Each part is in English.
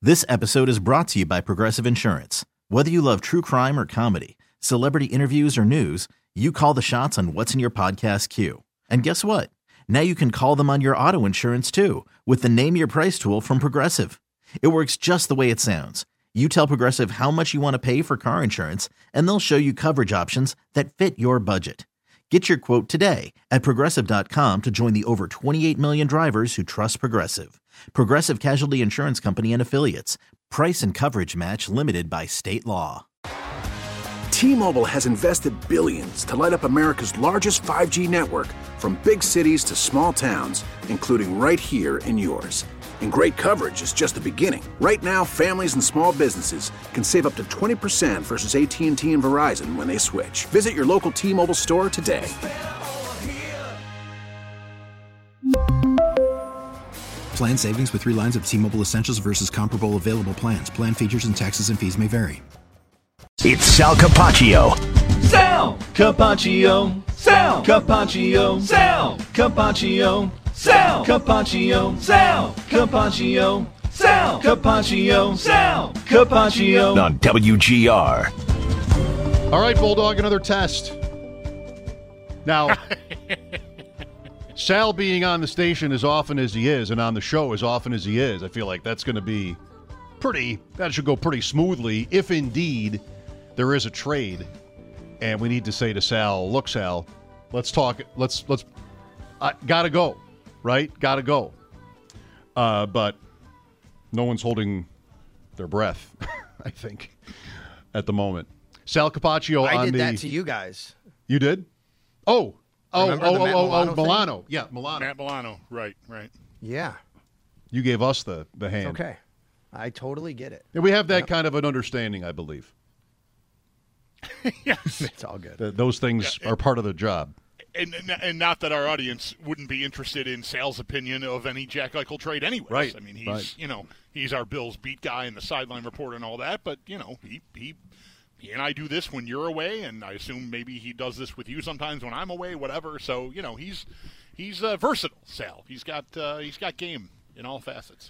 This episode is brought to you by Progressive Insurance. Whether you love true crime or comedy, celebrity interviews or news, you call the shots on what's in your podcast queue. And guess what? Now you can call them on your auto insurance too with the Name Your Price tool from Progressive. It works just the way it sounds. You tell Progressive how much you want to pay for car insurance, and they'll show you coverage options that fit your budget. Get your quote today at Progressive.com to join the over 28 million drivers who trust Progressive. Progressive Casualty Insurance Company and Affiliates. Price and coverage match limited by state law. T-Mobile has invested billions to light up America's largest 5G network, from big cities to small towns, including right here in yours. And great coverage is just the beginning. Right now, families and small businesses can save up to 20% versus AT&T and Verizon when they switch. Visit your local T-Mobile store today. Plan savings with 3 lines of T-Mobile Essentials versus comparable available plans. Plan features and taxes and fees may vary. It's Sal Capaccio. Sal Capaccio. Sal Capaccio. Sal Capaccio. Sal Capaccio. Sal Capaccio. Sal Capaccio. Sal Capaccio. On WGR. All right, Bulldog, another test. Now, Sal being on the station as often as he is and on the show as often as he is, I feel like that's going to be that should go pretty smoothly if indeed there is a trade. And we need to say to Sal, look, Sal, let's talk, gotta go, right? Gotta go. But no one's holding their breath, I think, at the moment. Sal Capaccio I did that to you guys. You did? Oh, Milano. Yeah, Milano. Matt Milano, right. Yeah. You gave us the hand. Okay. I totally get it. And we have that kind of an understanding, I believe. Yes. It's all good. Those things are part of the job. And not that our audience wouldn't be interested in Sal's opinion of any Jack Eichel trade anyways. Right. I mean, he's our Bills beat guy and the sideline reporter and all that, but, he and I do this when you're away, and I assume maybe he does this with you sometimes when I'm away, whatever. So, he's versatile, Sal. He's got game in all facets.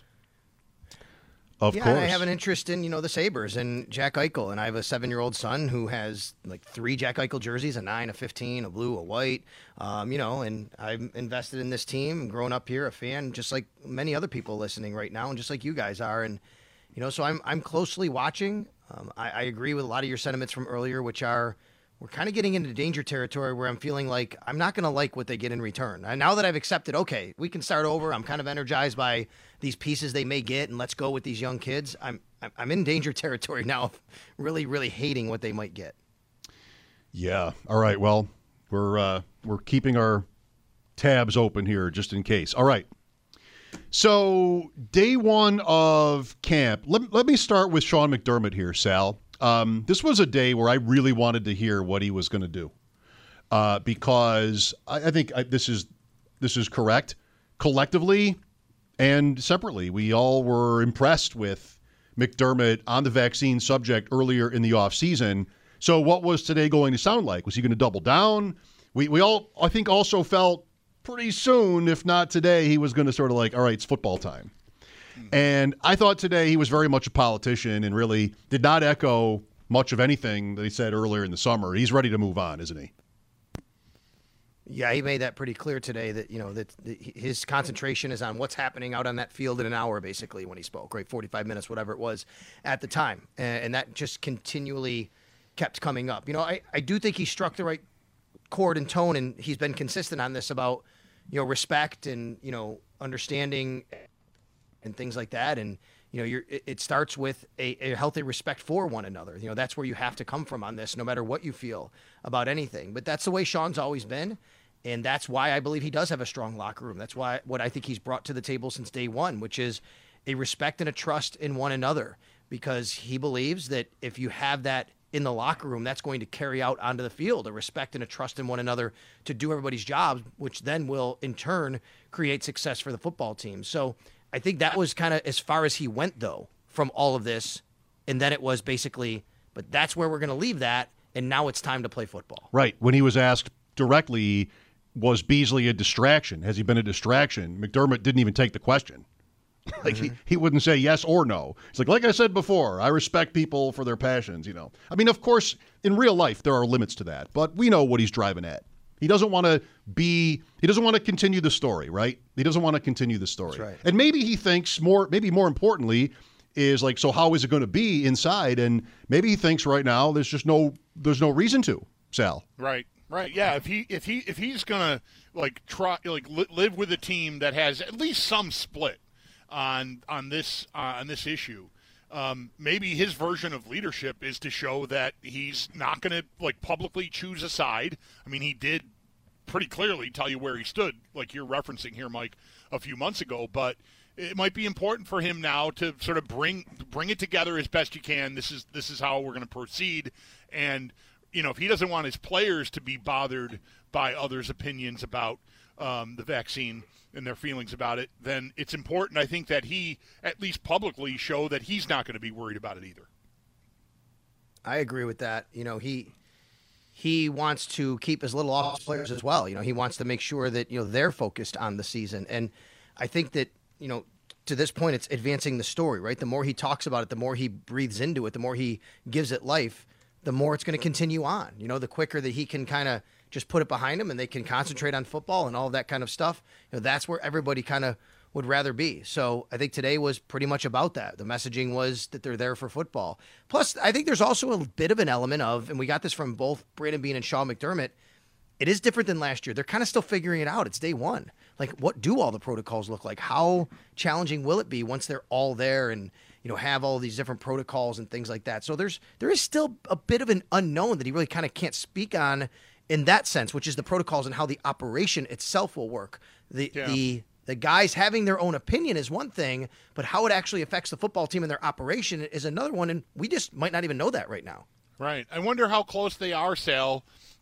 Of course. And I have an interest in, the Sabres and Jack Eichel. And I have a 7-year-old son who has like 3 Jack Eichel jerseys, a 9, a 15, a blue, a white. And I'm invested in this team, growing up here, a fan, just like many other people listening right now, and just like you guys are. And, so I'm closely watching. I agree with a lot of your sentiments from earlier, which are we're kind of getting into danger territory where I'm feeling like I'm not going to like what they get in return. And now that I've accepted, okay, we can start over. I'm kind of energized by these pieces they may get, and let's go with these young kids. I'm in danger territory now of really, really hating what they might get. Yeah. All right. Well, we're keeping our tabs open here just in case. All right. So day one of camp. Let me start with Sean McDermott here, Sal. This was a day where I really wanted to hear what he was going to do, because I think this is correct. Collectively and separately, we all were impressed with McDermott on the vaccine subject earlier in the offseason. So what was today going to sound like? Was he going to double down? We all, I think, also felt pretty soon, if not today, he was going to sort of like, all right, it's football time. And I thought today he was very much a politician and really did not echo much of anything that he said earlier in the summer. He's ready to move on, isn't he? Yeah, he made that pretty clear today that, that his concentration is on what's happening out on that field in an hour, basically, when he spoke, right? 45 minutes, whatever it was at the time. And that just continually kept coming up. I do think he struck the right chord and tone, and he's been consistent on this about, respect and, understanding and things like that. And, it starts with a healthy respect for one another. That's where you have to come from on this, no matter what you feel about anything. But that's the way Sean's always been. And that's why I believe he does have a strong locker room. That's what I think he's brought to the table since day one, which is a respect and a trust in one another, because he believes that if you have that in the locker room, that's going to carry out onto the field, a respect and a trust in one another to do everybody's jobs, which then will in turn create success for the football team. So I think that was kind of as far as he went, though, from all of this. And then it was basically, but that's where we're going to leave that, and now it's time to play football. Right. When he was asked directly, was Beasley a distraction? Has he been a distraction? McDermott didn't even take the question. Like he wouldn't say yes or no. He's like I said before, I respect people for their passions, I mean, of course, in real life, there are limits to that, but we know what he's driving at. He doesn't want to continue the story, right? He doesn't want to continue the story. That's right. And maybe he thinks more importantly is like, so how is it going to be inside? And maybe he thinks right now there's no reason to, Sal. Right. Yeah. If he's gonna live with a team that has at least some split on this issue, maybe his version of leadership is to show that he's not going to publicly choose a side. I mean, he did pretty clearly tell you where he stood, like you're referencing here, Mike, a few months ago. But it might be important for him now to sort of bring it together as best you can. This is how we're going to proceed. And if he doesn't want his players to be bothered by others' opinions about the vaccine and their feelings about it, then it's important, I think, that he at least publicly show that he's not going to be worried about it either. I agree with that. He wants to keep as little off his players as well. He wants to make sure that, they're focused on the season. And I think that, to this point, it's advancing the story, right? The more he talks about it, the more he breathes into it, the more he gives it life, the more it's going to continue on. The quicker that he can kind of just put it behind him and they can concentrate on football and all of that kind of stuff, that's where everybody kind of would rather be. So I think today was pretty much about that. The messaging was that they're there for football. Plus, I think there's also a bit of an element of, and we got this from both Brandon Beane and Sean McDermott, it is different than last year. They're kind of still figuring it out. It's day one. What do all the protocols look like? How challenging will it be once they're all there and, have all these different protocols and things like that? So there is still a bit of an unknown that he really kind of can't speak on in that sense, which is the protocols and how the operation itself will work. The guys having their own opinion is one thing, but how it actually affects the football team and their operation is another one, and we just might not even know that right now. Right. I wonder how close they are, Sal,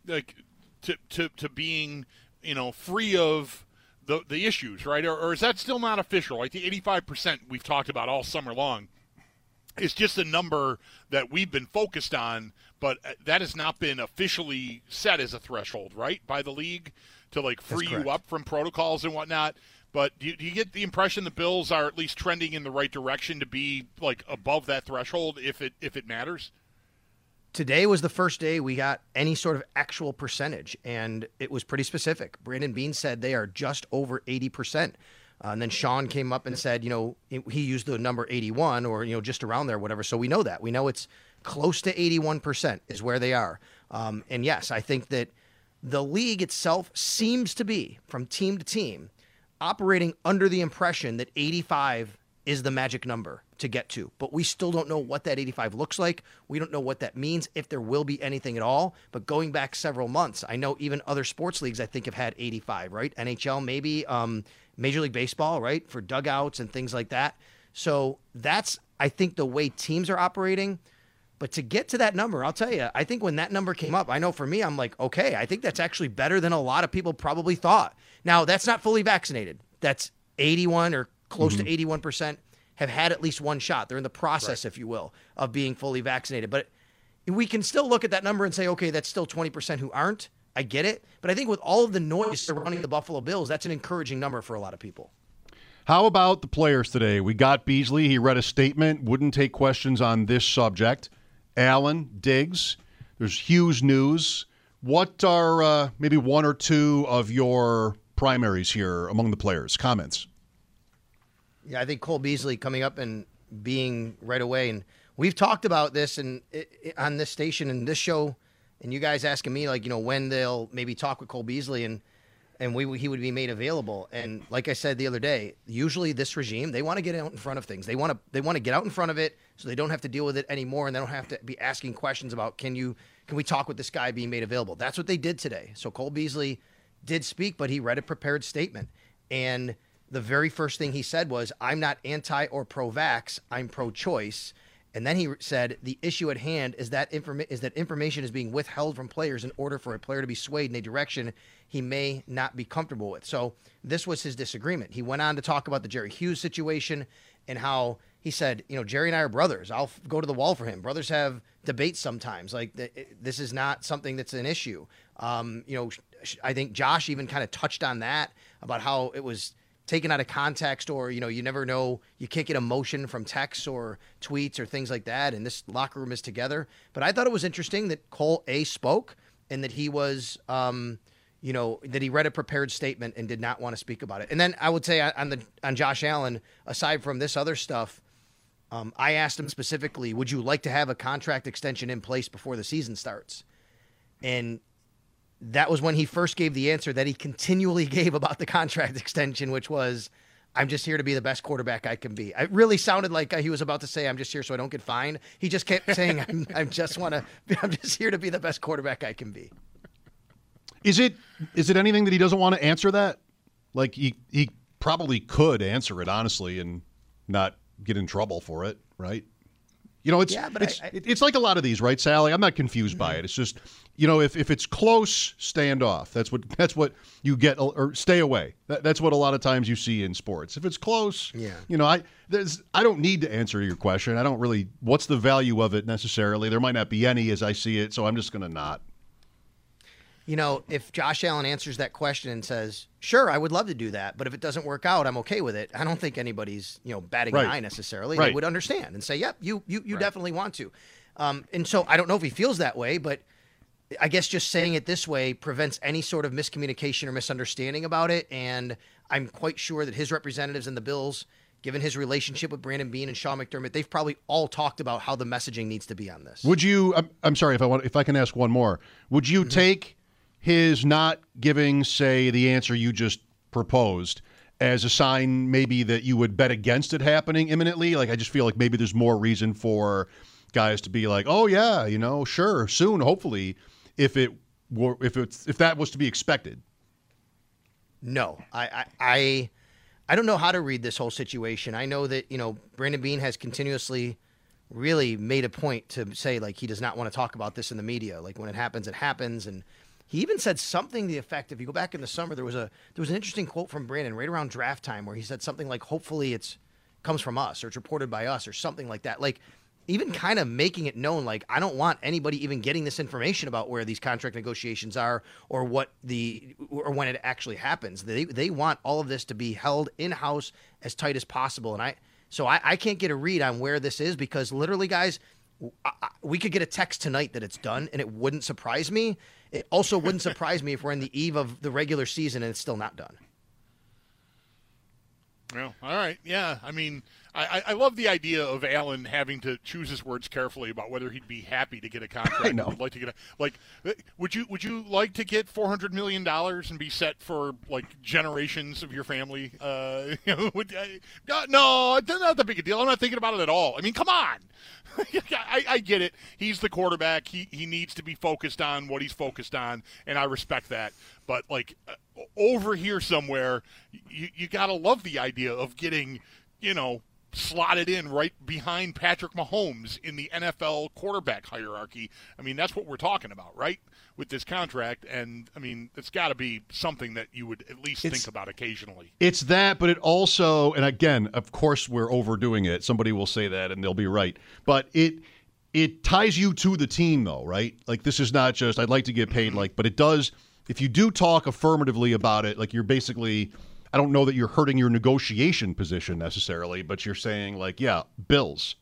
to being, free of the issues, right? Or is that still not official? Like the 85% we've talked about all summer long is just a number that we've been focused on, but that has not been officially set as a threshold, right, by the league to free you up from protocols and whatnot. But do you get the impression the Bills are at least trending in the right direction to be above that threshold if it matters? Today was the first day we got any sort of actual percentage, and it was pretty specific. Brandon Beane said they are just over 80%. And then Sean came up and said, he used the number 81 or, just around there, whatever. So we know that. We know it's close to 81% is where they are. And yes, I think that the league itself seems to be, from team to team, operating under the impression that 85 is the magic number to get to. But we still don't know what that 85 looks like. We don't know what that means, if there will be anything at all. But going back several months, I know even other sports leagues, I think, have had 85, right? NHL maybe, Major League Baseball, right, for dugouts and things like that. So that's, I think, the way teams are operating. But to get to that number, I'll tell you, I think when that number came up, I know for me, I'm like, okay, I think that's actually better than a lot of people probably thought. Now, that's not fully vaccinated. That's 81 or close to 81% have had at least one shot. They're in the process, if you will, of being fully vaccinated. But we can still look at that number and say, okay, that's still 20% who aren't. I get it. But I think with all of the noise surrounding the Buffalo Bills, that's an encouraging number for a lot of people. How about the players today? We got Beasley. He read a statement, wouldn't take questions on this subject. Allen, Diggs, there's Hughes news. What are maybe one or two of your primaries here among the players? Comments? Yeah, I think Cole Beasley coming up and being right away. And we've talked about this on this station and this show, and you guys asking me, when they'll maybe talk with Cole Beasley and he would be made available. And like I said the other day, usually this regime, they want to get out in front of things. They want to get out in front of it so they don't have to deal with it anymore, and they don't have to be asking questions about can we talk with this guy being made available. That's what they did today. So Cole Beasley did speak, but he read a prepared statement. And the very first thing he said was, I'm not anti or pro-vax, I'm pro-choice. And then he said, the issue at hand is that information is being withheld from players in order for a player to be swayed in a direction he may not be comfortable with. So this was his disagreement. He went on to talk about the Jerry Hughes situation and how he said, Jerry and I are brothers. I'll go to the wall for him. Brothers have debates sometimes. This is not something that's an issue. I think Josh even kind of touched on that about how it was taken out of context, or, you never know, you can't get emotion from texts or tweets or things like that. And this locker room is together. But I thought it was interesting that Cole spoke, and that he was, that he read a prepared statement and did not want to speak about it. And then I would say on Josh Allen, aside from this other stuff, I asked him specifically, would you like to have a contract extension in place before the season starts? And that was when he first gave the answer that he continually gave about the contract extension, which was, I'm just here to be the best quarterback I can be. It really sounded like he was about to say, I'm just here so I don't get fined. He just kept saying, I'm just here to be the best quarterback I can be. Is it anything that he doesn't want to answer that? Like, he probably could answer it honestly and not get in trouble for it, right? It's like a lot of these, right, Sally? I'm not confused by it. It's just, if it's close, stand off. That's what you get, or stay away. That's what a lot of times you see in sports. If it's close, I don't need to answer your question. I don't really. What's the value of it necessarily? There might not be any as I see it, so I'm just going to not. If Josh Allen answers that question and says, sure, I would love to do that, but if it doesn't work out, I'm okay with it. I don't think anybody's, batting an eye necessarily. Right. They would understand and say, yep, you definitely want to. And so I don't know if he feels that way, but I guess just saying it this way prevents any sort of miscommunication or misunderstanding about it. And I'm quite sure that his representatives in the Bills, given his relationship with Brandon Beane and Sean McDermott, they've probably all talked about how the messaging needs to be on this. Would you, I'm sorry, if I can ask one more, would you take his not giving, say, the answer you just proposed as a sign maybe that you would bet against it happening imminently? Like, I just feel like maybe there's more reason for guys to be like, oh yeah, sure, soon, hopefully, if that was to be expected. No, I don't know how to read this whole situation. I know that, Brandon Beane has continuously really made a point to say, like, he does not want to talk about this in the media. Like, when it happens, it happens. And he even said something to the effect, if you go back in the summer, there was an interesting quote from Brandon right around draft time where he said something like, hopefully it comes from us, or it's reported by us, or something like that. Like, even kind of making it known, like, I don't want anybody even getting this information about where these contract negotiations are, or when it actually happens. They want all of this to be held in-house as tight as possible. And so I can't get a read on where this is, because literally, guys, we could get a text tonight that it's done, and it wouldn't surprise me. It also wouldn't surprise me if we're in the eve of the regular season and it's still not done. Well, all right. Yeah. I mean, I love the idea of Allen having to choose his words carefully about whether he'd be happy to get a contract. I know. Would like to get would you like to get $400 million and be set for like generations of your family? No, it's not that big a deal. I'm not thinking about it at all. I mean, come on. I get it. He's the quarterback. He needs to be focused on what he's focused on, and I respect that. But like over here somewhere, you gotta love the idea of getting, slotted in right behind Patrick Mahomes in the NFL quarterback hierarchy. I mean, that's what we're talking about, right? With this contract. And, I mean, it's got to be something that you would at least think about occasionally. It's that, but it also, and again, of course we're overdoing it. Somebody will say that and they'll be right. But it ties you to the team, though, right? Like, this is not just, I'd like to get paid, but it does, if you do talk affirmatively about it, like, you're basically, I don't know that you're hurting your negotiation position necessarily, but you're saying, like, yeah, Bills,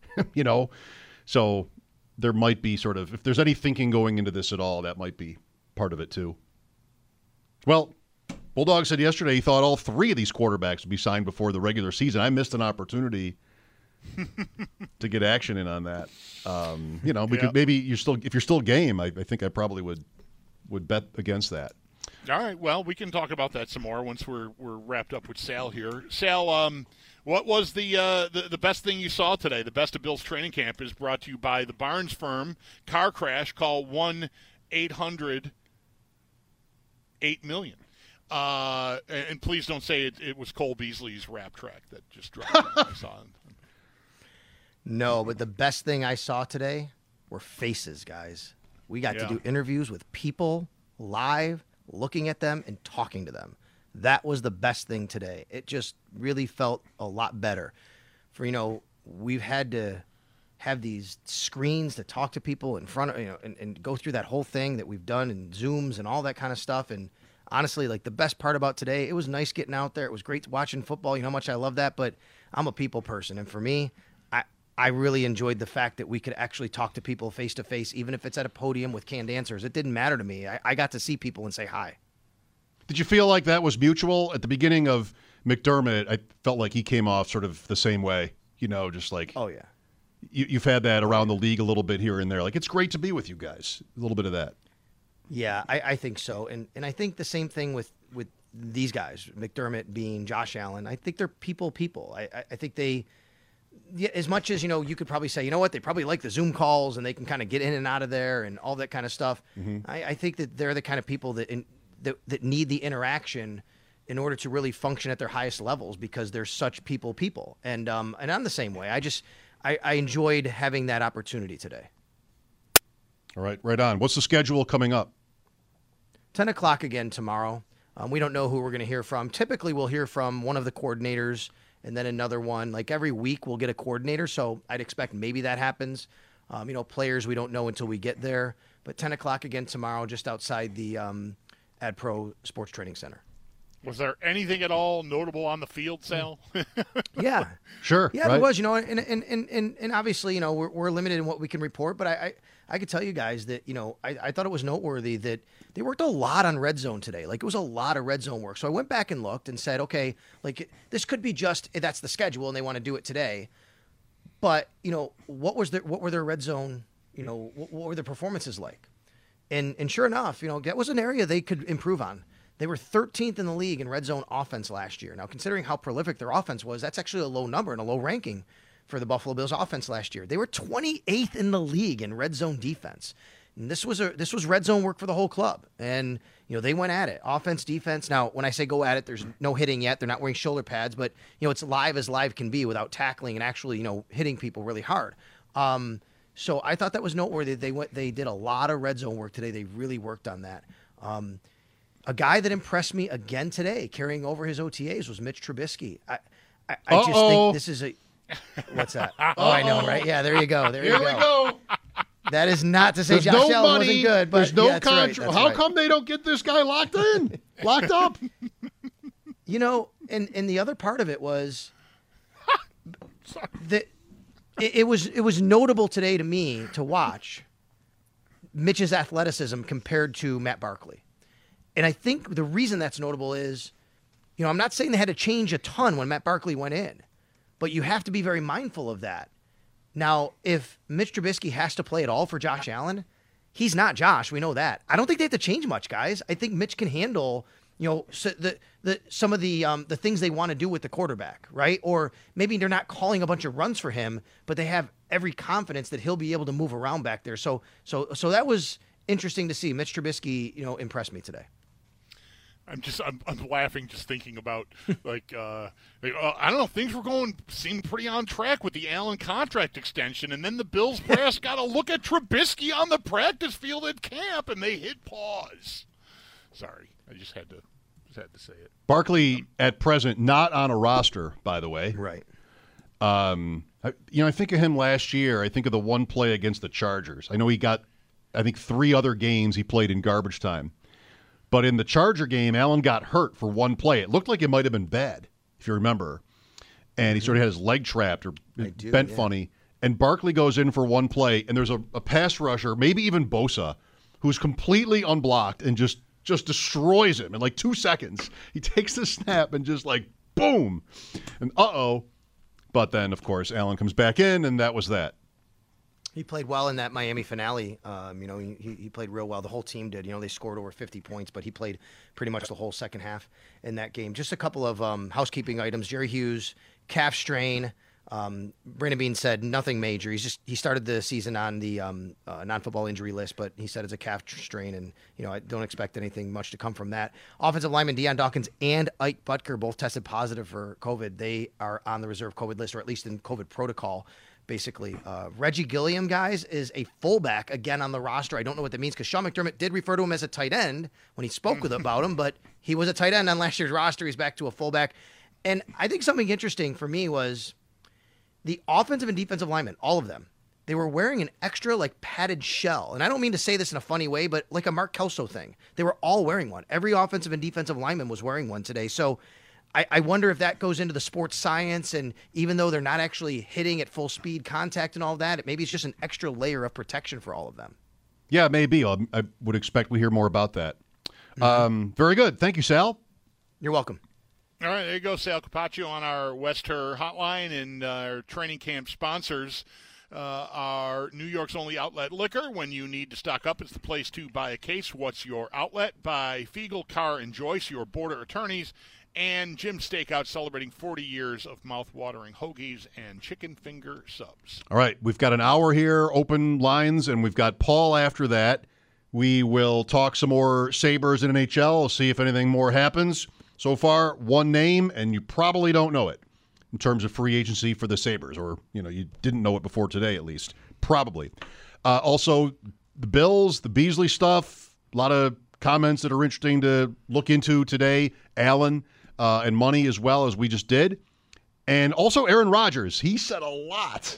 so there might be sort of, if there's any thinking going into this at all, that might be part of it too. Well, Bulldog said yesterday he thought all three of these quarterbacks would be signed before the regular season. I missed an opportunity to get action in on that. We could maybe, if you're still game, I think I probably would bet against that. All right. Well, we can talk about that some more once we're wrapped up with Sal here. Sal, what was the best thing you saw today? The Best of Bill's Training Camp is brought to you by the Barnes Firm. Car crash, call 1-800-8-million. And please don't say it was Cole Beasley's rap track that just dropped. I saw it. No, but the best thing I saw today were faces, guys. We got to do interviews with people live, looking at them and talking to them. That was the best thing today. It just really felt a lot better. We've had to have these screens to talk to people in front of, and go through that whole thing that we've done in Zooms and all that kind of stuff. And honestly, like the best part about today, it was nice getting out there. It was great watching football. You know how much I love that, but I'm a people person. And for me, I really enjoyed the fact that we could actually talk to people face to face, even if it's at a podium with canned answers. It didn't matter to me. I got to see people and say hi. Did you feel like that was mutual? At the beginning of McDermott, I felt like he came off sort of the same way, just like, oh, yeah. You've had that around the league a little bit here and there. Like, it's great to be with you guys. A little bit of that. Yeah, I think so. And I think the same thing with these guys, McDermott being Josh Allen. I think they're people. I think they... Yeah, as much as, you could probably say, you know what, they probably like the Zoom calls and they can kind of get in and out of there and all that kind of stuff. Mm-hmm. I think that they're the kind of people that need the interaction in order to really function at their highest levels because they're such people. And I'm the same way. I enjoyed having that opportunity today. All right, right on. What's the schedule coming up? 10 o'clock again tomorrow. We don't know who we're going to hear from. Typically, we'll hear from one of the coordinators and then another one. Like every week, we'll get a coordinator, so I'd expect maybe that happens. Players we don't know until we get there. But 10 o'clock again tomorrow, just outside the AdPro Sports Training Center. Was there anything at all notable on the field, Sal? Yeah. Sure. Yeah, right? there was, and obviously, we're limited in what we can report, but I could tell you guys that, I thought it was noteworthy that they worked a lot on red zone today. Like, it was a lot of red zone work. So I went back and looked and said, okay, like, this could be just, that's the schedule and they want to do it today. But, what were their red zone, what were their performances like? And sure enough, that was an area they could improve on. They were 13th in the league in red zone offense last year. Now, considering how prolific their offense was, that's actually a low number and a low ranking for the Buffalo Bills offense last year. They were 28th in the league in red zone defense. And this was red zone work for the whole club. And, they went at it. Offense, defense. Now, when I say go at it, there's no hitting yet. They're not wearing shoulder pads, but, it's live as live can be without tackling and actually, hitting people really hard. So I thought that was noteworthy. They did a lot of red zone work today. They really worked on that. A guy that impressed me again today, carrying over his OTAs, was Mitch Trubisky. I just think this is a... What's that? Oh, I know, right? Yeah, there you go. Here we go. That is not to say there's Josh no Allen money, wasn't good, but there's no contract. contract. How come they don't get this guy locked up? And the other part of it was that it was notable today to me to watch Mitch's athleticism compared to Matt Barkley. And I think the reason that's notable is, I'm not saying they had to change a ton when Matt Barkley went in, but you have to be very mindful of that. Now, if Mitch Trubisky has to play at all for Josh Allen, he's not Josh. We know that. I don't think they have to change much, guys. I think Mitch can handle, some of the things they want to do with the quarterback, right? Or maybe they're not calling a bunch of runs for him, but they have every confidence that he'll be able to move around back there. So that was interesting to see. Mitch Trubisky, impressed me today. I'm laughing just thinking about I don't know, things seemed pretty on track with the Allen contract extension, and then the Bills brass got to look at Trubisky on the practice field at camp, and they hit pause. Sorry, I just had to say it. Barkley at present not on a roster, by the way. Right. I think of him last year. I think of the one play against the Chargers. I know he got, 3 other games he played in garbage time. But in the Charger game, Allen got hurt for one play. It looked like it might have been bad, if you remember. And he sort of had his leg trapped or bent funny. And Barkley goes in for one play, and there's a pass rusher, maybe even Bosa, who's completely unblocked and just destroys him in like 2 seconds. He takes the snap and just like, boom. And But then, of course, Allen comes back in, and that was that. He played well in that Miami finale. He played real well. The whole team did. They scored over 50 points, but he played pretty much the whole second half in that game. Just a couple of housekeeping items. Jerry Hughes, calf strain. Brandon Beane said nothing major. He started the season on the non-football injury list, but he said it's a calf strain, and I don't expect anything much to come from that. Offensive lineman Deion Dawkins and Ike Butker both tested positive for COVID. They are on the reserve COVID list, or at least in COVID protocol. Basically, Reggie Gilliam, guys, is a fullback again on the roster. I don't know what that means because Sean McDermott did refer to him as a tight end when he spoke about him, but he was a tight end on last year's roster. He's back to a fullback. And I think something interesting for me was the offensive and defensive linemen, all of them, they were wearing an extra like padded shell. And I don't mean to say this in a funny way, but like a Mark Kelso thing. They were all wearing one. Every offensive and defensive lineman was wearing one today. So I wonder if that goes into the sports science, and even though they're not actually hitting at full speed contact and all that, maybe it's just an extra layer of protection for all of them. Yeah, maybe. I would expect we hear more about that. Very good. Thank you, Sal. You're welcome. All right, there you go, Sal Capaccio on our Wester hotline, and our training camp sponsors are New York's only outlet liquor. When you need to stock up, it's the place to buy a case. What's your outlet? By Fiegel, Carr, and Joyce, your border attorneys. And Jim's Steakhouse, celebrating 40 years of mouth-watering hoagies and chicken finger subs. All right, we've got an hour here, open lines, and we've got Paul after that. We will talk some more Sabres in NHL, see if anything more happens. So far, one name, and you probably don't know it in terms of free agency for the Sabres, or you didn't know it before today at least. Probably. Also, the Bills, the Beasley stuff, a lot of comments that are interesting to look into today. Allen. And money as well, as we just did. And also Aaron Rodgers. He said a lot.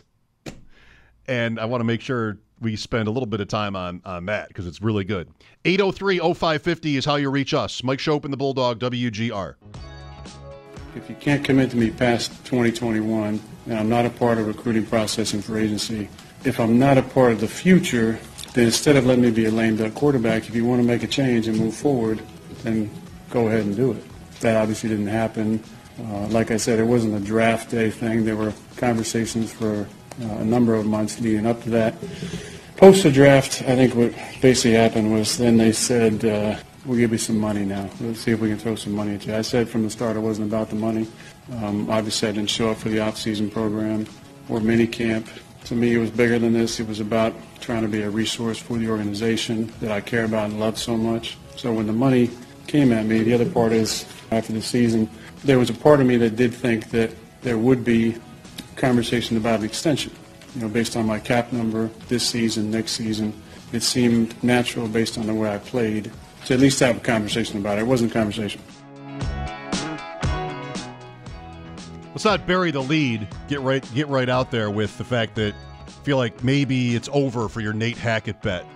And I want to make sure we spend a little bit of time on that because it's really good. 803-0550 is how you reach us. Mike Schopp and the Bulldog, WGR. If you can't commit to me past 2021, and I'm not a part of recruiting process and for agency, if I'm not a part of the future, then instead of letting me be a lame duck quarterback, if you want to make a change and move forward, then go ahead and do it. That obviously didn't happen. Like I said, it wasn't a draft day thing. There were conversations for a number of months leading up to that. Post the draft, I think what basically happened was then they said, we'll give you some money now. Let's see if we can throw some money at you. I said from the start it wasn't about the money. Obviously I didn't show up for the off-season program or mini camp. To me, it was bigger than this. It was about trying to be a resource for the organization that I care about and love so much. So when the money came at me, the other part is after the season, there was a part of me that did think that there would be conversation about an extension. Based on my cap number this season, next season, it seemed natural based on the way I played to at least have a conversation about it. It wasn't a conversation. Let's not bury the lead. Get right out there with the fact that I feel like maybe it's over for your Nate Hackett bet.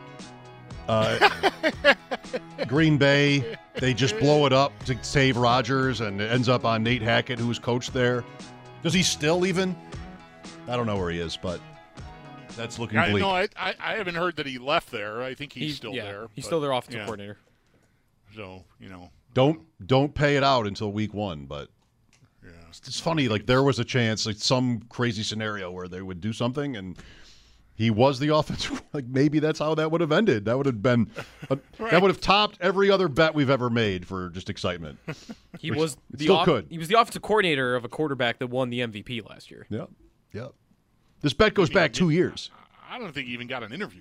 Green Bay, they just blow it up to save Rodgers, and it ends up on Nate Hackett, who's coached there. Does he still even? I don't know where he is, but that's looking bleak. No, I haven't heard that he left there. I think he's still there. He's still their offensive coordinator. So, Don't pay it out until week 1, but it's funny. Like, there was a chance, like some crazy scenario where they would do something, and he was the offensive. Like, maybe that's how that would have ended. That would have been right. That would have topped every other bet we've ever made for just excitement. He was the offensive coordinator of a quarterback that won the MVP last year. Yep. This bet goes back 2 years. I don't think he even got an interview.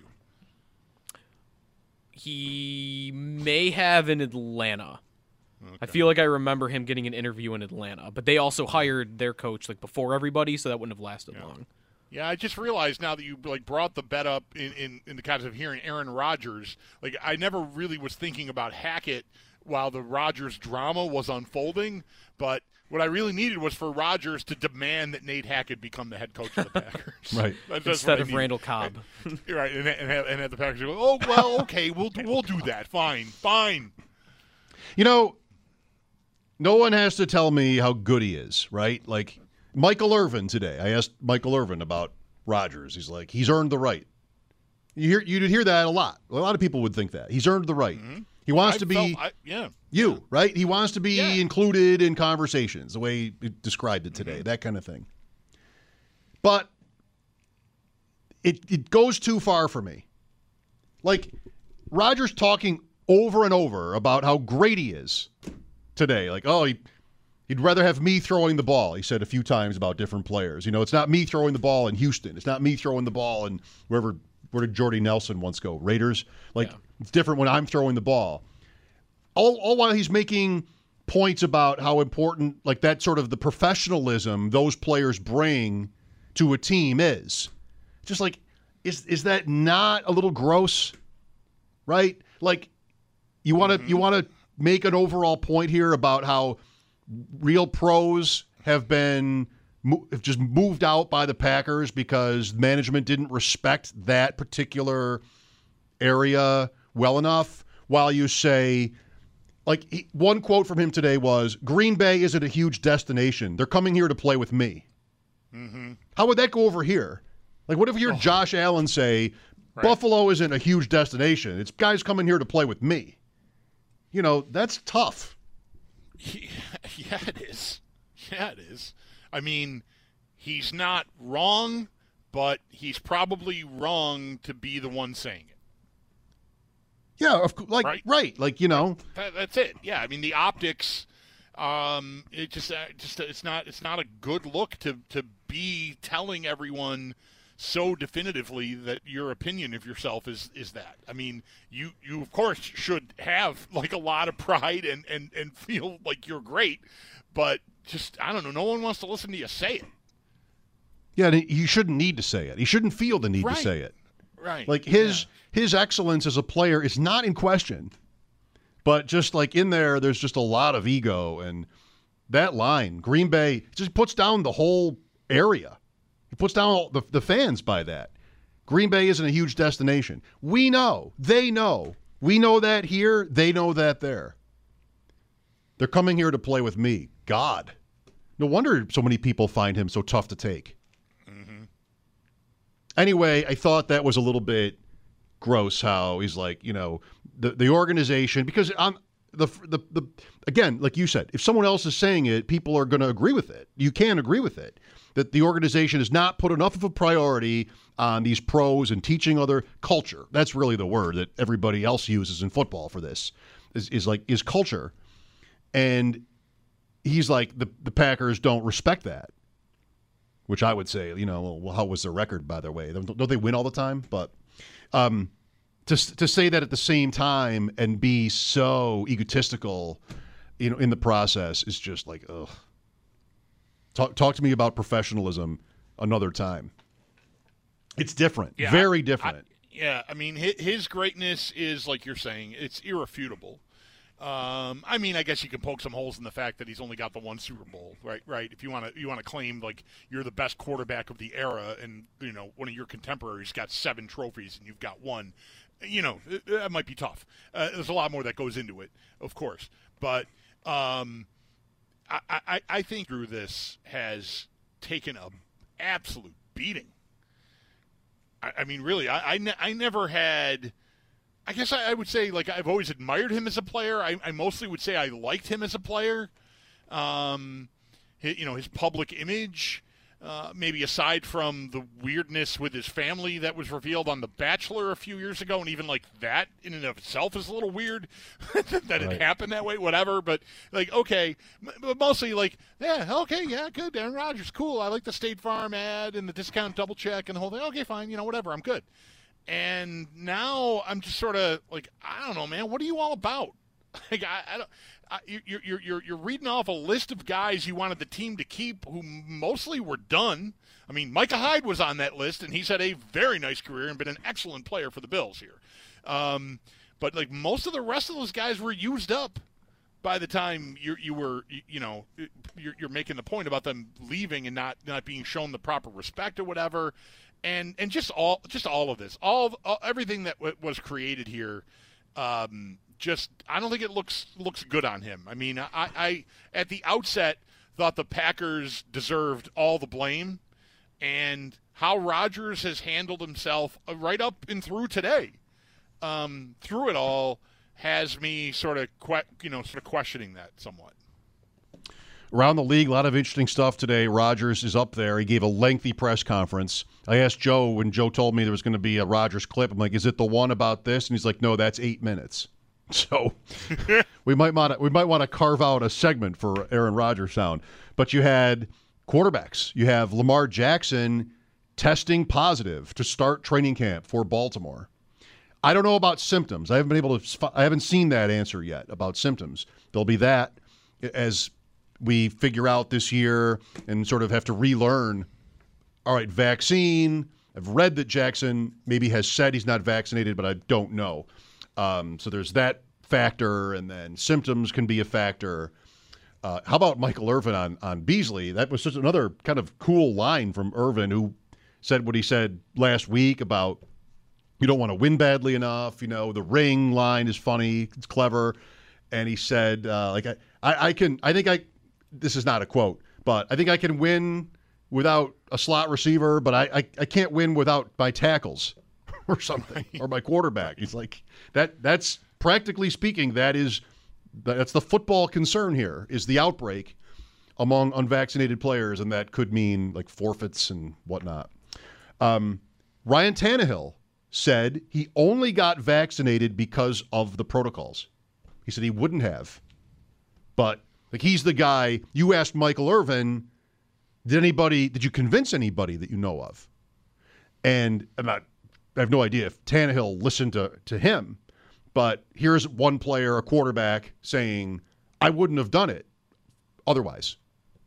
He may have in Atlanta. Okay. I feel like I remember him getting an interview in Atlanta, but they also hired their coach before everybody, so that wouldn't have lasted long. Yeah, I just realized now that you brought the bet up in the context of hearing Aaron Rodgers. I never really was thinking about Hackett while the Rodgers drama was unfolding, but what I really needed was for Rodgers to demand that Nate Hackett become the head coach of the Packers. Right. Instead of Randall Cobb. Right, and have the Packers go, oh, well, okay, we'll do that. Fine. No one has to tell me how good he is, right? Like, Michael Irvin today. I asked Michael Irvin about Rodgers. He's like, he's earned the right. You'd hear that a lot. A lot of people would think that. He's earned the right. Mm-hmm. He wants to be right? He wants to be included in conversations, the way he described it today, that kind of thing. But it goes too far for me. Like, Rodgers talking over and over about how great he is today. Like, he'd rather have me throwing the ball, he said a few times about different players. It's not me throwing the ball in Houston. It's not me throwing the ball in wherever. Where did Jordy Nelson once go? Raiders? It's different when I'm throwing the ball. All while he's making points about how important, like, that sort of the professionalism those players bring to a team is. Just like, is that not a little gross? Right? Like, you want to make an overall point here about how real pros have been just moved out by the Packers because management didn't respect that particular area well enough, while you say, like, one quote from him today was, Green Bay isn't a huge destination. They're coming here to play with me. Mm-hmm. How would that go over here? Like, what if you hear Josh Allen say, Buffalo isn't a huge destination. It's guys coming here to play with me. You know, that's tough. Yeah, it is. Yeah, it is. I mean, he's not wrong, but he's probably wrong to be the one saying it. Yeah, right. Like, you know. That's it. Yeah, I mean, the optics, it's not a good look to be telling everyone so definitively that your opinion of yourself is that. I mean, you of course should have like a lot of pride and feel like you're great, but just, I don't know, no one wants to listen to you say it. Yeah, he shouldn't need to say it. He shouldn't feel the need to say it. Right. Like his excellence as a player is not in question. But just like in there's just a lot of ego, and that line, Green Bay just puts down the whole area. He puts down all the fans by that. Green Bay isn't a huge destination. We know. They know. We know that here. They know that there. They're coming here to play with me. God. No wonder so many people find him so tough to take. Mm-hmm. Anyway, I thought that was a little bit gross how he's like, you know, the organization, because on the again, like you said, if someone else is saying it, people are going to agree with it. You can agree with it. That the organization has not put enough of a priority on these pros and teaching other culture. That's really the word that everybody else uses in football for this, is culture. And he's like, the Packers don't respect that, which I would say, you know, well, how was their record, by the way? Don't they win all the time? But to say that at the same time and be so egotistical, you know, in the process is just like, ugh. Talk to me about professionalism another time. It's different, very different. I mean, his greatness is, like you're saying, it's irrefutable. I mean, I guess you can poke some holes in the fact that he's only got the one Super Bowl, right? If you want to claim like you're the best quarterback of the era, and you know one of your contemporaries got 7 trophies and you've got 1, you know that might be tough. There's a lot more that goes into it, of course, but. I think Drew this has taken a absolute beating. I mean, really, I never had. I guess I would say, like, I've always admired him as a player. I mostly would say I liked him as a player. His public image, maybe aside from the weirdness with his family that was revealed on The Bachelor a few years ago, and even like that in and of itself is a little weird that it happened that way, whatever. But like, okay, but mostly like, yeah, okay, yeah, good. Aaron Rodgers, cool. I like the State Farm ad and the discount double check and the whole thing. Okay, fine, you know, whatever, I'm good. And now I'm just sort of like, I don't know, man, what are you all about? Like, I don't. You're reading off a list of guys you wanted the team to keep who mostly were done. I mean, Micah Hyde was on that list, and he's had a very nice career and been an excellent player for the Bills here. But like most of the rest of those guys were used up by the time you're making the point about them leaving and not being shown the proper respect or whatever, and just all of this, everything that was created here. I don't think it looks good on him. I mean, I at the outset thought the Packers deserved all the blame, and how Rodgers has handled himself right up and through today, through it all, has me sort of questioning that somewhat. Around the league, a lot of interesting stuff today. Rodgers is up there. He gave a lengthy press conference. I asked Joe when Joe told me there was going to be a Rodgers clip. I'm like, is it the one about this? And he's like, no, that's 8 minutes. So we might want to carve out a segment for Aaron Rodgers sound. But you had quarterbacks. You have Lamar Jackson testing positive to start training camp for Baltimore. I don't know about symptoms. I haven't seen that answer yet about symptoms. There'll be that as we figure out this year and sort of have to relearn. All right, vaccine. I've read that Jackson maybe has said he's not vaccinated, but I don't know. So there's that factor, and then symptoms can be a factor. How about Michael Irvin on Beasley? That was just another kind of cool line from Irvin, who said what he said last week about you don't want to win badly enough. The ring line is funny. It's clever. And he said, this is not a quote, but I think I can win without a slot receiver, but I can't win without my tackles or something, or my quarterback. He's like, that's practically speaking, that's the football concern here, is the outbreak among unvaccinated players, and that could mean like forfeits and whatnot. Ryan Tannehill said he only got vaccinated because of the protocols. He said he wouldn't have. But he's the guy. You asked Michael Irvin, did you convince anybody that you know of? And I have no idea if Tannehill listened to him, but here's one player, a quarterback, saying, I wouldn't have done it otherwise.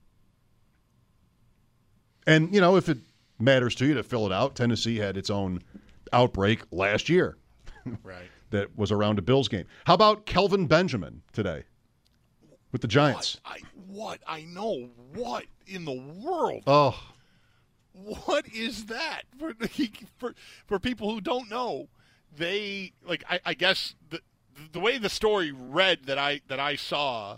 And, if it matters to you to fill it out, Tennessee had its own outbreak last year. Right. That was around a Bills game. How about Kelvin Benjamin today with the Giants? What in the world? Oh. What is that? For people who don't know, they I guess the way the story read that I saw,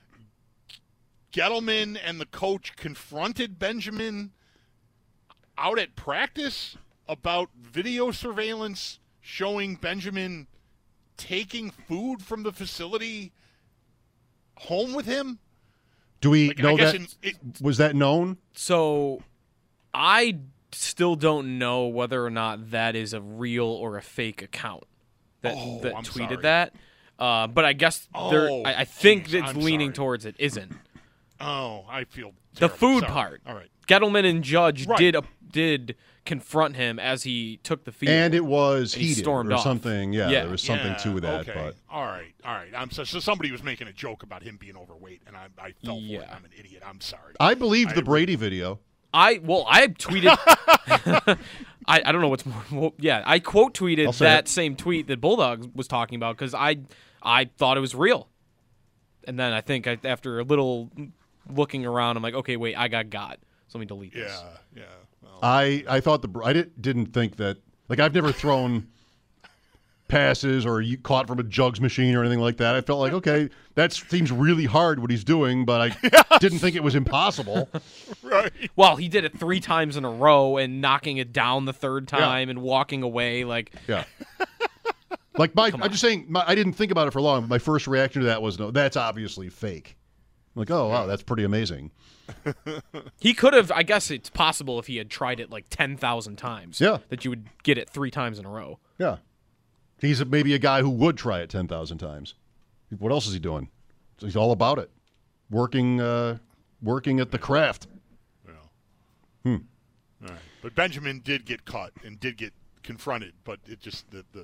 Gettleman and the coach confronted Benjamin out at practice about video surveillance showing Benjamin taking food from the facility home with him. Do we know that? Was that known? So I still don't know whether or not that is a real or a fake account that tweeted that. But I guess I think it's leaning towards it isn't. Oh, I feel terrible. The food Sorry. part. All right. Gettleman and Judge did confront him as he took the field, and it was heated stormed or off. something. Yeah, there was something to that. Okay. But all right. So somebody was making a joke about him being overweight, and I fell for it. I'm an idiot. I'm sorry. I believed the Brady video. I tweeted. I don't know what's more. Well, yeah, I quote tweeted that same tweet that Bulldog was talking about because I thought it was real, and then I think after a little looking around, I'm like, okay, wait, I got. So let me delete this. Yeah. Well, I thought I didn't think that. I've never thrown passes or caught from a jugs machine or anything like that. I felt like, okay, that seems really hard what he's doing, but I didn't think it was impossible. Right. Well, he did it 3 times in a row and knocking it down the third time and walking away Yeah. I'm just saying, I didn't think about it for long. But my first reaction to that was, no, that's obviously fake. I'm like, oh, wow, that's pretty amazing. He could have, I guess it's possible if he had tried it 10,000 times. Yeah. That you would get it 3 times in a row. Yeah. He's maybe a guy who would try it 10,000 times. What else is he doing? He's all about it. Working at the craft. Yeah. All right. But Benjamin did get caught and did get confronted, but it just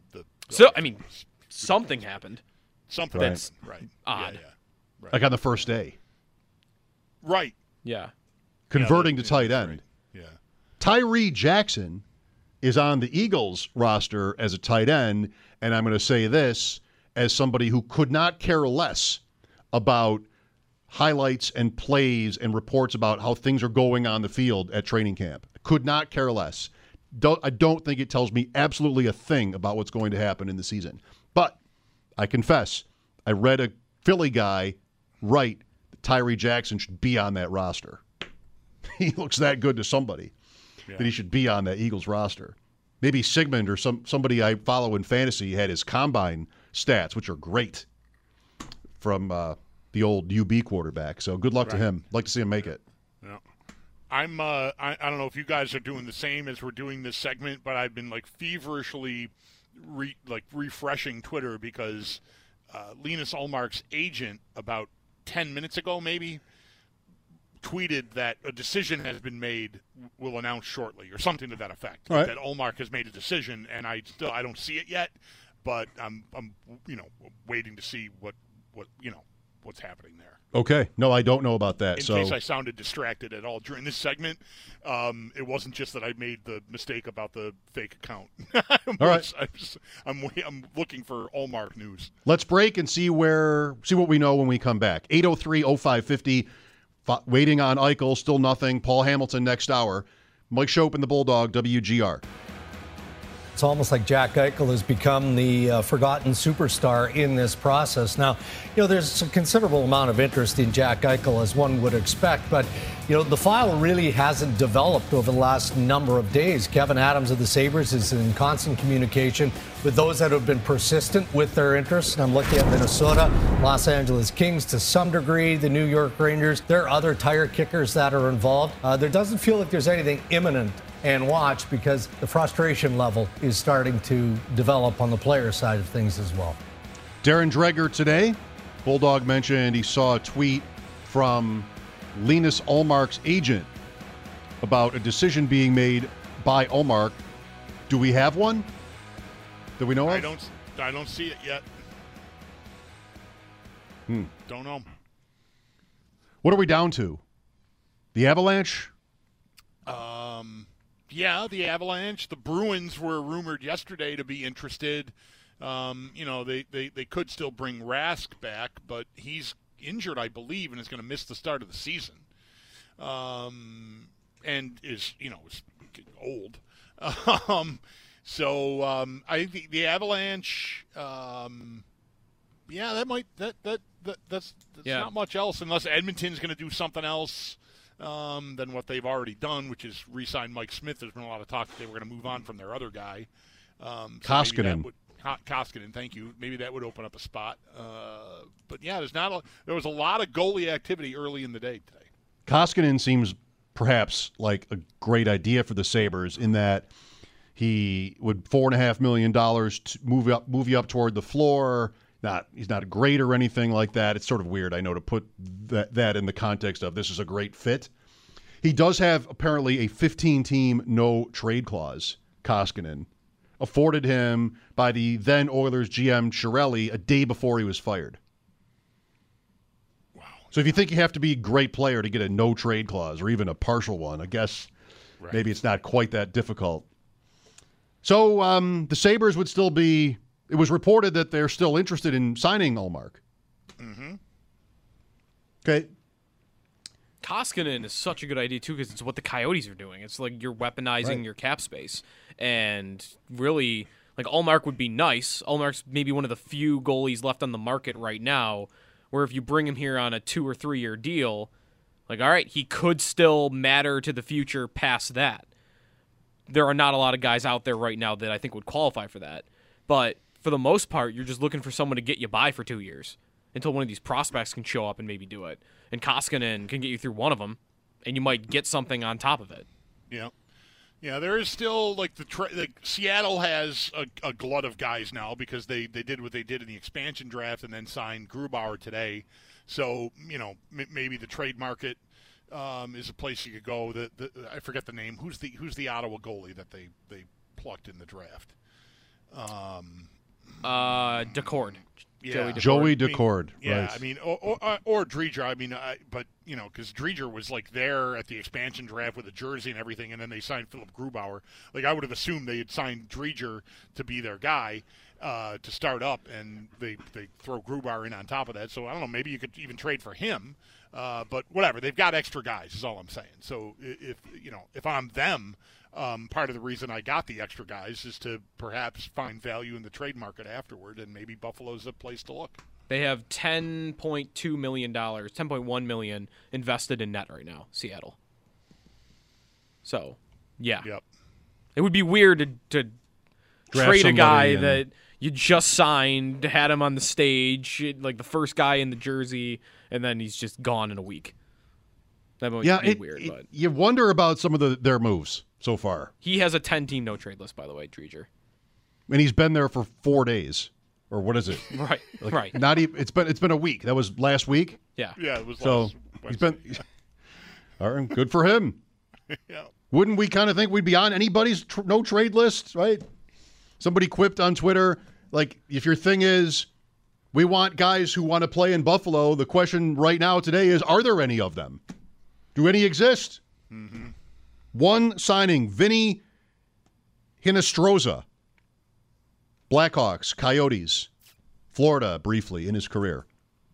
something happened. Something that's right. Odd. Yeah. Right. Like on the first day. Right. Yeah. Converting to tight end. Right. Yeah. Tyree Jackson is on the Eagles roster as a tight end, and I'm going to say this as somebody who could not care less about highlights and plays and reports about how things are going on the field at training camp. Could not care less. I don't think it tells me absolutely a thing about what's going to happen in the season. But I confess, I read a Philly guy write that Tyree Jackson should be on that roster. He looks that good to somebody that he should be on that Eagles roster. Maybe Sigmund or somebody I follow in fantasy had his combine stats, which are great, from the old UB quarterback. So good luck to him. Like to see him make it. Yeah. I don't know if you guys are doing the same as we're doing this segment, but I've been feverishly refreshing Twitter because Linus Ullmark's agent about 10 minutes ago maybe tweeted that a decision has been made, will announce shortly, or something to that effect. Right. That Ullmark has made a decision, and I don't see it yet, but I'm waiting to see what's happening there. Okay. No, I don't know about that. In case I sounded distracted at all during this segment, it wasn't just that I made the mistake about the fake account. All right. I'm looking for Allmark news. Let's break and see what we know when we come back. 803-0550. Waiting on Eichel, still nothing. Paul Hamilton next hour. Mike Schopp and the Bulldog, WGR. It's almost like Jack Eichel has become the forgotten superstar in this process. Now, there's a considerable amount of interest in Jack Eichel, as one would expect, but, the file really hasn't developed over the last number of days. Kevin Adams of the Sabres is in constant communication with those that have been persistent with their interest. And I'm looking at Minnesota, Los Angeles Kings to some degree, the New York Rangers. There are other tire kickers that are involved. There doesn't feel like there's anything imminent. And watch, because the frustration level is starting to develop on the player side of things as well. Darren Dreger today, Bulldog mentioned he saw a tweet from Linus Ullmark's agent about a decision being made by Ullmark. Do we have one that we know of? I don't see it yet. Don't know. What are we down to? The Avalanche? Yeah, the Avalanche. The Bruins were rumored yesterday to be interested. They could still bring Rask back, but he's injured, I believe, and is going to miss the start of the season. And is old. I think the Avalanche. That's not much else unless Edmonton's going to do something else. Than what they've already done, which is re-sign Mike Smith. There's been a lot of talk that they were going to move on from their other guy. Koskinen. Koskinen, thank you. Maybe that would open up a spot. But yeah, there was a lot of goalie activity early in the day today. Koskinen seems perhaps like a great idea for the Sabres in that he would $4.5 million to move you up toward the floor. He's not great or anything like that. It's sort of weird, I know, to put that in the context of this is a great fit. He does have apparently a 15-team no-trade clause, Koskinen, afforded him by the then Oilers GM Chiarelli a day before he was fired. Wow. So if you think you have to be a great player to get a no-trade clause or even a partial one, I guess maybe it's not quite that difficult. So the Sabres would still be... It was reported that they're still interested in signing Ullmark. Mm-hmm. Okay. Koskinen is such a good idea, too, because it's what the Coyotes are doing. It's like you're weaponizing your cap space. And really, like, Ullmark would be nice. Ullmark's maybe one of the few goalies left on the market right now where if you bring him here on a 2 or 3 year deal, like, all right, he could still matter to the future past that. There are not a lot of guys out there right now that I think would qualify for that. But for the most part, you're just looking for someone to get you by for 2 years until one of these prospects can show up and maybe do it. And Koskinen can get you through one of them, and you might get something on top of it. Yeah. Yeah, there is still, like, Seattle has a glut of guys now because they did what they did in the expansion draft and then signed Grubauer today. So, maybe the trade market is a place you could go. I forget the name. Who's the Ottawa goalie that they plucked in the draft? Decord. Yeah. Joey Decord. Yeah, right. Or Driedger. But because Driedger was like there at the expansion draft with a jersey and everything, and then they signed Philip Grubauer. Like I would have assumed they had signed Driedger to be their guy to start up, and they throw Grubauer in on top of that. So I don't know. Maybe you could even trade for him. But whatever, they've got extra guys. Is all I'm saying. So if I'm them. Part of the reason I got the extra guys is to perhaps find value in the trade market afterward, and maybe Buffalo's a place to look. They have $10.2 million, $10.1 million invested in net right now, Seattle. So, yeah. Yep. It would be weird to trade a guy that you just signed, had him on the stage, like the first guy in the jersey, and then he's just gone in a week. That would be weird. But you wonder about some of their moves so far. He has a 10-team no-trade list, by the way, Driedger. And he's been there for 4 days. Or what is it? Right, right. Not even. It's been a week. That was last week? Yeah. Yeah, it was last he's been. All right, good for him. Yeah. Wouldn't we kind of think we'd be on anybody's no-trade list, right? Somebody quipped on Twitter, like, if your thing is We want guys who want to play in Buffalo. The question right now today is, are there any of them? Do any exist? Mm-hmm. One signing, Vinny Hinostroza. Blackhawks, Coyotes, Florida briefly in his career.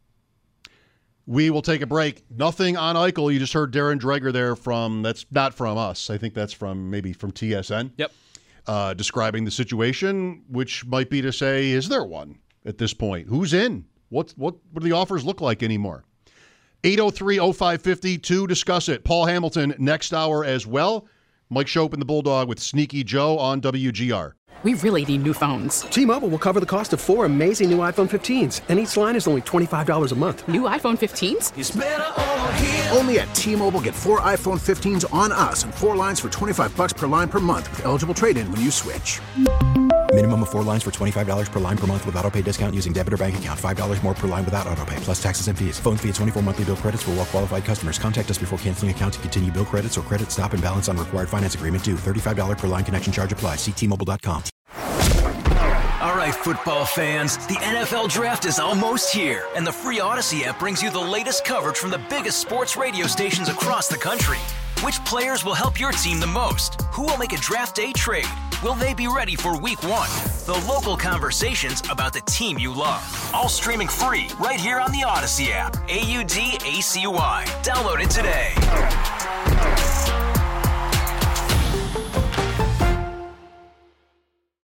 We will take a break. Nothing on Eichel. You just heard Darren Dreger there that's not from us. I think that's maybe from TSN. Yep. Describing the situation, which might be to say, is there one at this point? Who's in? What do the offers look like anymore? 803-0550 to discuss it. Paul Hamilton next hour as well. Mike Shope and the Bulldog with Sneaky Joe on WGR. We really need new phones. T-Mobile will cover the cost of 4 amazing new iPhone 15s, and each line is only $25 a month. New iPhone 15s? It's better over here. Only at T-Mobile, get 4 iPhone 15s on us and 4 lines for $25 per line per month with eligible trade-in when you switch. Minimum of 4 lines for $25 per line per month with autopay discount using debit or bank account. $5 more per line without autopay, plus taxes and fees. Phone fee at 24 monthly bill credits for well-qualified customers. Contact us before canceling account to continue bill credits or credit stop and balance on required finance agreement due. $35 per line connection charge applies. See T-Mobile.com. All right, football fans, the NFL Draft is almost here, and the free Odyssey app brings you the latest coverage from the biggest sports radio stations across the country. Which players will help your team the most? Who will make a draft day trade? Will they be ready for week 1? The local conversations about the team you love. All streaming free right here on the Odyssey app. AUDACY. Download it today.